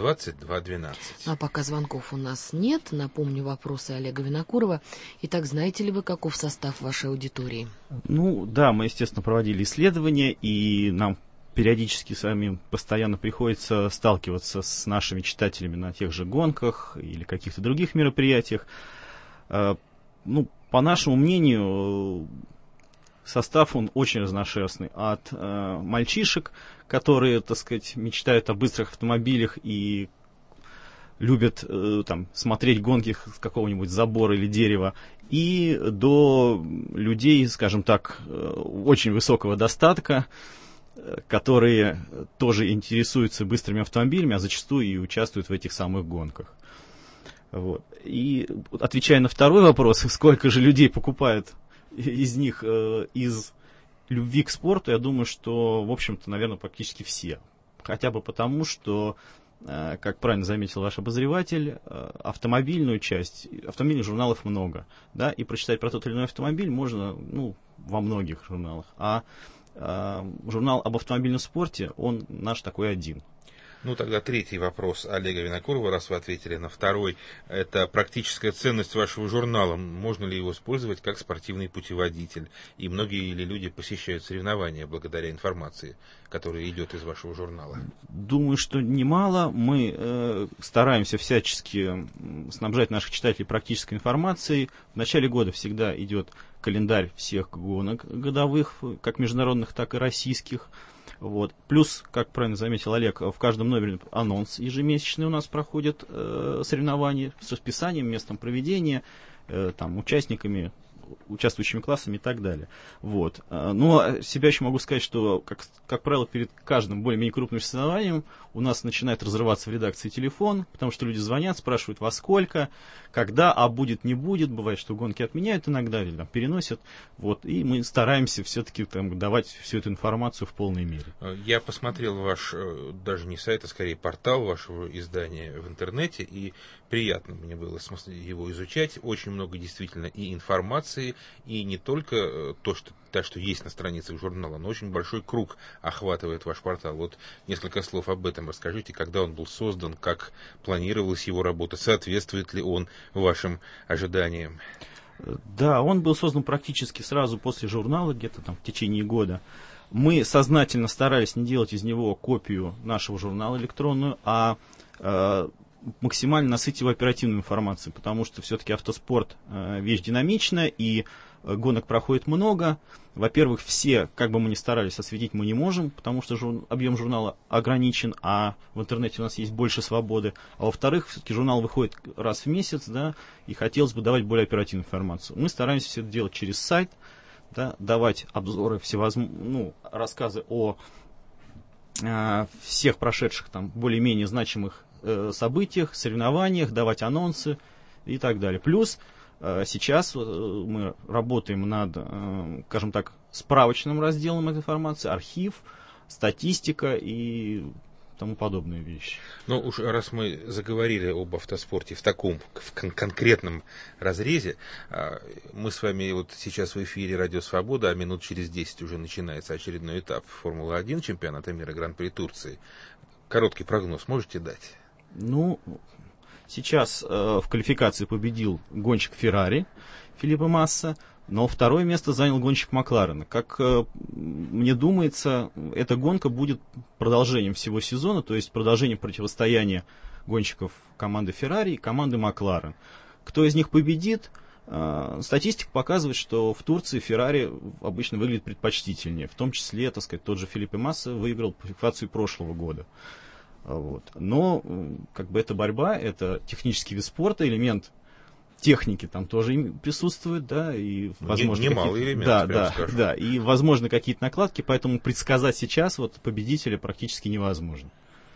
2212. А пока звонков у нас нет, напомню вопросы Олега Винокурова. Итак, знаете ли вы, каков состав вашей аудитории? Ну да, мы, естественно, проводили исследования, и нам периодически самим постоянно приходится сталкиваться с нашими читателями на тех же гонках или каких-то других мероприятиях. Ну, по нашему мнению, состав он очень разношерстный. От мальчишек, которые, так сказать, мечтают о быстрых автомобилях и любят там смотреть гонки с какого-нибудь забора или дерева, и до людей, скажем так, очень высокого достатка, которые тоже интересуются быстрыми автомобилями, а зачастую и участвуют в этих самых гонках. Вот. И отвечая на второй вопрос, сколько же людей покупают из них из любви к спорту, я думаю, что, в общем-то, наверное, практически все. Хотя бы потому, что, как правильно заметил ваш обозреватель, автомобильную часть, автомобильных журналов много, да, и прочитать про тот или иной автомобиль можно, ну, во многих журналах. А журнал об автомобильном спорте, он наш такой один. Ну, тогда третий вопрос Олега Винокурова, раз вы ответили на второй. Это практическая ценность вашего журнала. Можно ли его использовать как спортивный путеводитель? И многие ли люди посещают соревнования благодаря информации, которая идет из вашего журнала? Думаю, что немало. Мы стараемся всячески снабжать наших читателей практической информацией. В начале года всегда идет календарь всех гонок годовых, как международных, так и российских. Вот. Плюс, как правильно заметил Олег, в каждом номере анонс ежемесячный у нас проходит соревнования с расписанием, местом проведения, там, участниками, участвующими классами и так далее. Вот. Но себя еще могу сказать, что, как правило, перед каждым более-менее крупным соревнованием у нас начинает разрываться в редакции телефон, потому что люди звонят, спрашивают, во сколько, когда, а будет, не будет. Бывает, что гонки отменяют иногда или там, переносят. Вот. И мы стараемся все-таки давать всю эту информацию в полной мере. Я посмотрел ваш, даже не сайт, а скорее портал вашего издания в интернете, и приятно мне было его изучать. Очень много действительно и информации, и не только то, что есть на страницах журнала, но очень большой круг охватывает ваш портал. Вот несколько слов об этом расскажите, когда он был создан, как планировалась его работа, соответствует ли он вашим ожиданиям? Да, он был создан практически сразу после журнала, где-то там в течение года. Мы сознательно старались не делать из него копию нашего журнала электронную, а максимально насытить его оперативной информацией, потому что все-таки автоспорт вещь динамичная, и гонок проходит много. Во-первых, все, как бы мы ни старались, осветить мы не можем, потому что объем журнала ограничен, а в интернете у нас есть больше свободы. А во-вторых, все-таки журнал выходит раз в месяц, да, и хотелось бы давать более оперативную информацию. Мы стараемся все это делать через сайт, да, давать обзоры, рассказы о всех прошедших там более-менее значимых событиях, соревнованиях, давать анонсы и так далее. Плюс сейчас мы работаем над, скажем так, справочным разделом этой информации, архив, статистика и тому подобные вещи. Ну уж раз мы заговорили об автоспорте в таком конкретном разрезе, мы с вами вот сейчас в эфире «Радио Свобода», а минут через 10 уже начинается очередной этап Формулы-1 чемпионата мира Гран-при Турции. Короткий прогноз можете дать? Ну, сейчас в квалификации победил гонщик Феррари Фелипе Масса, но второе место занял гонщик Макларена. Как мне думается, эта гонка будет продолжением всего сезона, то есть продолжением противостояния гонщиков команды Феррари и команды Макларен. Кто из них победит? Статистика показывает, что в Турции Феррари обычно выглядит предпочтительнее. В том числе, так сказать, тот же Фелипе Масса выиграл квалификацию прошлого года. Вот. Но как бы это борьба, это технический вид спорта, элемент техники там тоже присутствует, да, и возможно немалый элемент, да, и возможно какие-то накладки, поэтому предсказать сейчас вот победителя практически невозможно.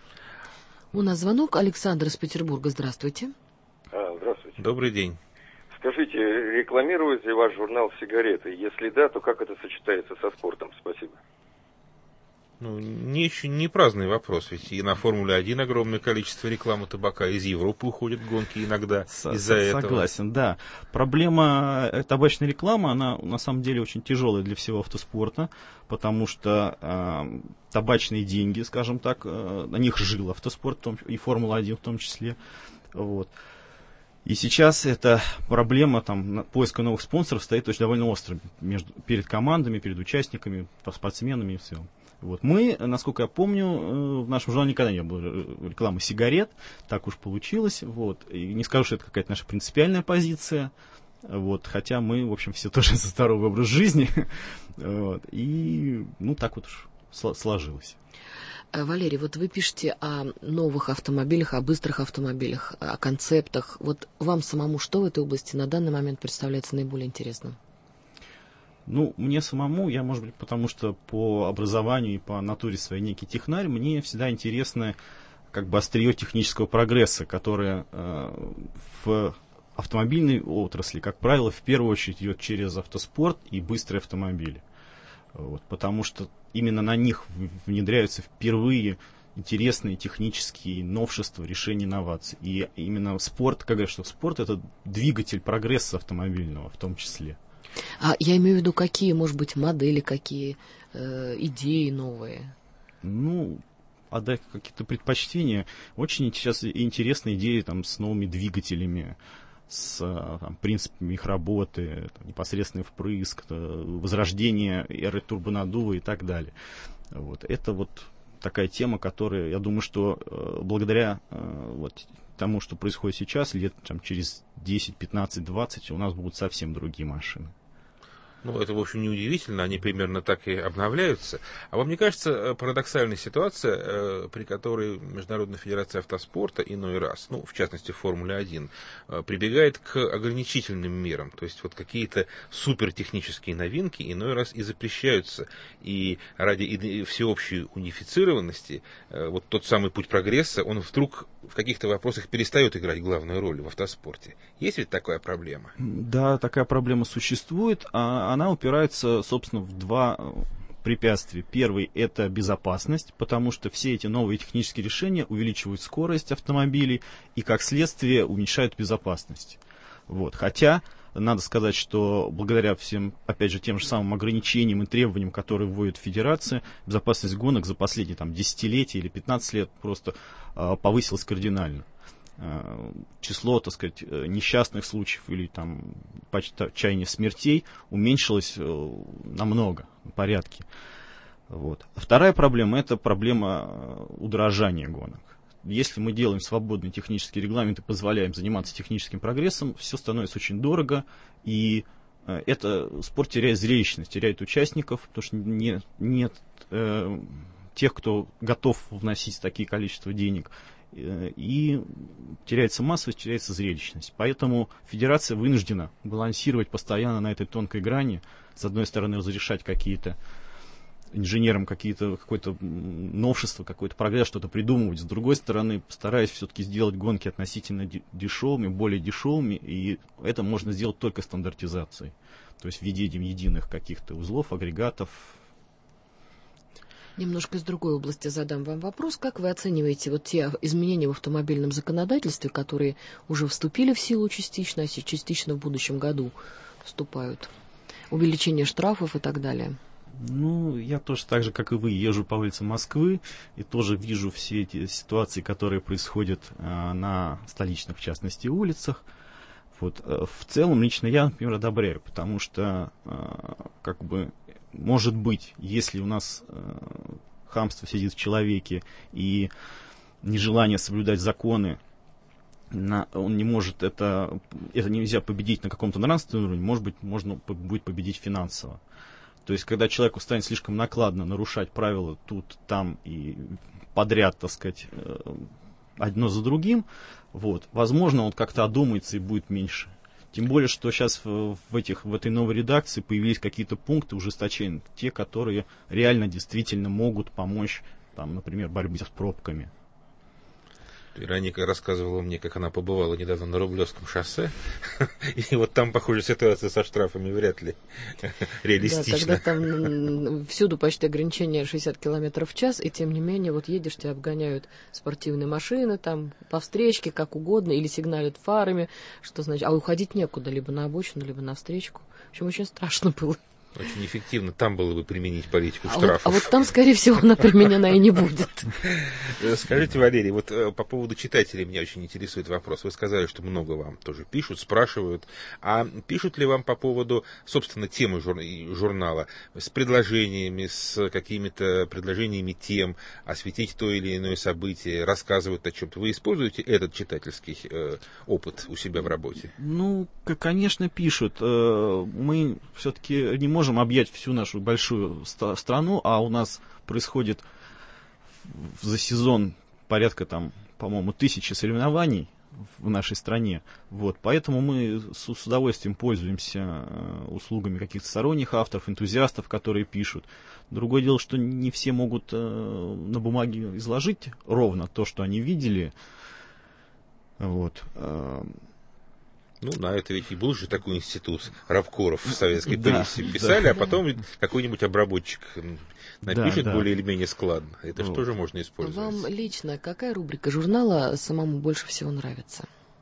У нас звонок. Александр из Петербурга. Здравствуйте. Здравствуйте. Добрый день. Скажите, рекламирует ли ваш журнал сигареты? Если да, то как это сочетается со спортом? Спасибо. Ну, не праздный вопрос, ведь и на Формуле-1 огромное количество рекламы табака, из Европы уходят гонки иногда из-за этого. Согласен, да. Проблема табачной рекламы, она на самом деле очень тяжелая для всего автоспорта, потому что табачные деньги, скажем так, на них жил автоспорт, и Формула-1 в том числе. Вот. И сейчас эта проблема поиска новых спонсоров стоит очень довольно остро перед командами, перед участниками, спортсменами и все. Вот. Мы, насколько я помню, в нашем журнале никогда не было рекламы сигарет, так уж получилось. Вот. И не скажу, что это какая-то наша принципиальная позиция, вот. Хотя мы, в общем, все тоже за здоровый образ жизни. Вот. И так вот уж сложилось. Валерий, вот вы пишете о новых автомобилях, о быстрых автомобилях, о концептах. Вот вам самому что в этой области на данный момент представляется наиболее интересным? Мне самому, я, может быть, потому что по образованию и по натуре своей некий технарь, мне всегда интересно как бы острие технического прогресса, которое в автомобильной отрасли, как правило, в первую очередь идет через автоспорт и быстрые автомобили. Вот, потому что именно на них внедряются впервые интересные технические новшества, решения, инноваций. И именно спорт, как говорят, что спорт — это двигатель прогресса автомобильного в том числе. А я имею в виду, какие, может быть, модели, какие идеи новые? Отдать какие-то предпочтения. Очень сейчас интересные идеи с новыми двигателями, с принципами их работы, непосредственный впрыск, возрождение эры турбонаддува и так далее. Вот. Это вот такая тема, которая, я думаю, что благодаря тому, что происходит сейчас, лет через 10, 15, 20 у нас будут совсем другие машины. Ну, это, в общем, неудивительно, они примерно так и обновляются. А вам не кажется парадоксальной ситуация, при которой Международная федерация автоспорта иной раз, ну, в частности, Формула-1, прибегает к ограничительным мерам, то есть вот какие-то супертехнические новинки иной раз и запрещаются, и ради всеобщей унифицированности вот тот самый путь прогресса, он вдруг в каких-то вопросах перестает играть главную роль в автоспорте. Есть ведь такая проблема? Да, такая проблема существует, а она упирается, собственно, в два препятствия. Первый – это безопасность, потому что все эти новые технические решения увеличивают скорость автомобилей и, как следствие, уменьшают безопасность. Вот. Хотя, надо сказать, что благодаря всем, опять же, тем же самым ограничениям и требованиям, которые вводит Федерация, безопасность гонок за последние десятилетия или 15 лет просто повысилась кардинально. Число, так сказать, несчастных случаев или по отчаянию смертей уменьшилось намного, на порядке. Вот. Вторая проблема – это проблема удорожания гонок. Если мы делаем свободный технический регламент и позволяем заниматься техническим прогрессом, все становится очень дорого, и спорт теряет зрелищность, теряет участников, потому что нет тех, кто готов вносить такие количества денег, и теряется массовость, теряется зрелищность. Поэтому федерация вынуждена балансировать постоянно на этой тонкой грани. С одной стороны, разрешать какие-то инженерам какое-то новшество, какой-то прогресс, что-то придумывать. С другой стороны, стараясь все-таки сделать гонки относительно дешевыми, более дешевыми, и это можно сделать только стандартизацией. То есть введением единых каких-то узлов, агрегатов. Немножко из другой области задам вам вопрос. Как вы оцениваете вот те изменения в автомобильном законодательстве, которые уже вступили в силу частично, а частично в будущем году вступают? Увеличение штрафов и так далее. Ну, я тоже так же, как и вы, езжу по улицам Москвы и тоже вижу все эти ситуации, которые происходят на столичных, в частности, улицах. Вот. В целом, лично я, например, одобряю, потому что, может быть, если у нас хамство сидит в человеке и нежелание соблюдать законы, он не может это нельзя победить на каком-то нравственном уровне, может быть, можно будет победить финансово. То есть, когда человеку станет слишком накладно нарушать правила тут, там и подряд, так сказать, одно за другим, возможно, он как-то одумается и будет меньше. Тем более, что сейчас в этой новой редакции появились какие-то пункты ужесточения, те, которые реально действительно могут помочь, например, борьбе с пробками. Вероника рассказывала мне, как она побывала недавно на Рублевском шоссе, и вот там, похоже, ситуация со штрафами вряд ли реалистична. Да, когда там всюду почти ограничение 60 км в час, и тем не менее, едешь, тебя обгоняют спортивные машины, по встречке, как угодно, или сигналят фарами, что значит, а уходить некуда, либо на обочину, либо на встречку. В общем, очень страшно было. Очень эффективно там было бы применить политику штрафов. А вот там, скорее всего, она применена и не будет. Скажите, Валерий, по поводу читателей меня очень интересует вопрос. Вы сказали, что много вам тоже пишут, спрашивают. А пишут ли вам по поводу, собственно, темы журнала, с предложениями, с какими-то предложениями тем, осветить то или иное событие, рассказывают о чем-то? Вы используете этот читательский опыт у себя в работе? Ну, конечно, пишут. Мы все-таки не можем объять всю нашу большую страну, а у нас происходит за сезон порядка по-моему, 1000 соревнований в нашей стране. Поэтому мы с удовольствием пользуемся услугами каких-то сторонних авторов, энтузиастов, которые пишут. Другое дело, что не все могут на бумаге изложить ровно то, что они видели. На это ведь и был же такой институт рабкоров в советской прессе. Писали, а потом какой-нибудь обработчик напишет более или менее складно. Это же тоже можно использовать. Вам лично какая рубрика журнала самому больше всего нравится?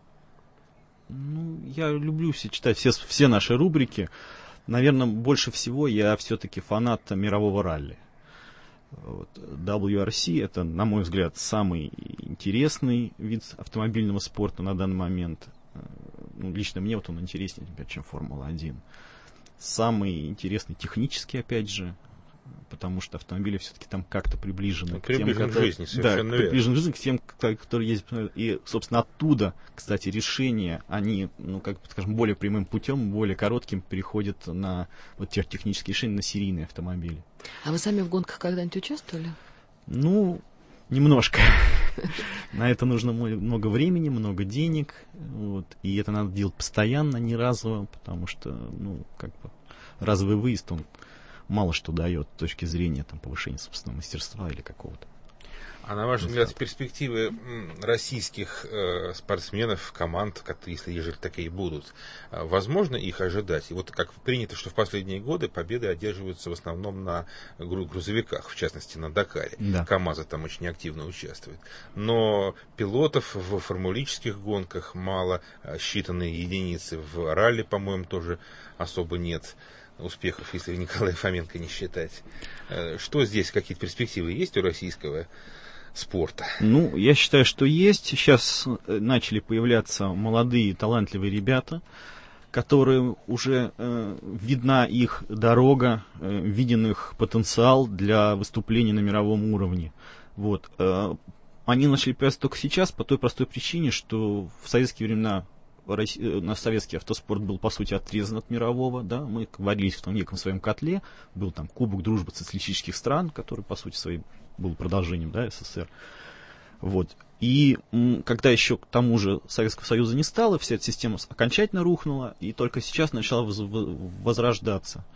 Я люблю читать все наши рубрики. Наверное, больше всего я все-таки фанат мирового ралли. WRC — это, на мой взгляд, самый интересный вид автомобильного спорта на данный момент. Лично мне он интереснее, чем Формула-1. Самый интересный технический, опять же. потому что автомобили все-таки там как-то приближены к тем, к жизни, совершенно верно. Приближены к жизни, к тем, которые есть. И, собственно, оттуда, кстати, решения, они, более прямым путем, более коротким переходят на вот те технические решения, на серийные автомобили. А вы сами в гонках когда-нибудь участвовали? Немножко. На это нужно много времени, много денег. И это надо делать постоянно, не разово, потому что, разовый выезд, он мало что дает с точки зрения повышения собственного мастерства или какого-то. А на ваш взгляд, перспективы российских спортсменов, команд, если такие будут, возможно их ожидать? И как принято, что в последние годы победы одерживаются в основном на грузовиках, в частности на Дакаре. Да. КамАЗы там очень активно участвуют. Но пилотов в формулических гонках мало, считанные единицы. В ралли, по-моему, тоже особо нет успехов, если Николая Фоменко не считать. Что здесь, какие-то перспективы есть у российского спорта? Я считаю, что есть. Сейчас начали появляться молодые, талантливые ребята, которые уже видна их дорога, виден их потенциал для выступления на мировом уровне. Они начали появляться только сейчас по той простой причине, что в советские времена советский автоспорт был, по сути, отрезан от мирового, да, мы варились в том неком своем котле, был там Кубок дружбы социалистических стран, который, по сути своей, был продолжением, да, СССР. И когда еще к тому же Советского Союза не стало, вся эта система окончательно рухнула, и только сейчас начала возрождаться.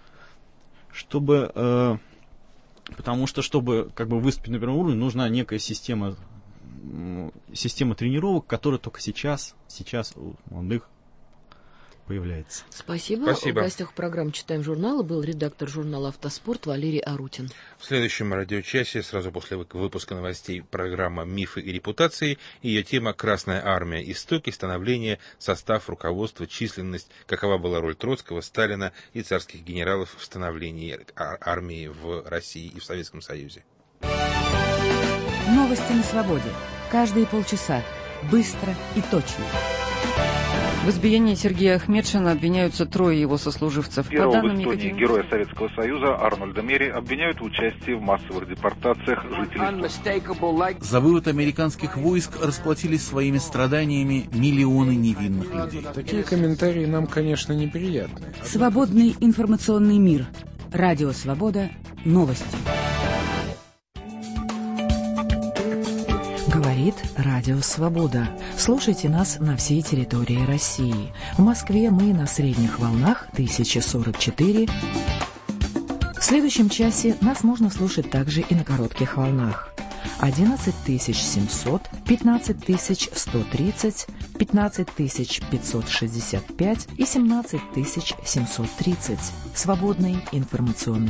Потому что, чтобы выступить на мировом уровне, нужна некая система тренировок, которая только сейчас у молодых появляется. Спасибо. В гостях программы «Читаем журналы» был редактор журнала «Автоспорт» Валерий Арутин. В следующем радиочасе, сразу после выпуска новостей, программа «Мифы и репутации». Ее тема «Красная армия. Истоки, становление, состав, руководство, численность. Какова была роль Троцкого, Сталина и царских генералов в становлении армии в России и в Советском Союзе». Новости на свободе. Каждые полчаса. Быстро и точно. В избиении Сергея Ахметшина обвиняются 3 его сослуживцев. Первого в Эстонии героя Советского Союза Арнольда Мери обвиняют в участии в массовых депортациях жителей. За вывод американских войск расплатились своими страданиями миллионы невинных людей. Такие комментарии нам, конечно, неприятны. Свободный информационный мир. Радио «Свобода». Новости. Говорит Радио «Свобода». Слушайте нас на всей территории России. В Москве мы на средних волнах 1044. В следующем часе нас можно слушать также и на коротких волнах. 11700, 15130, 15565 и 17730. Свободный информационный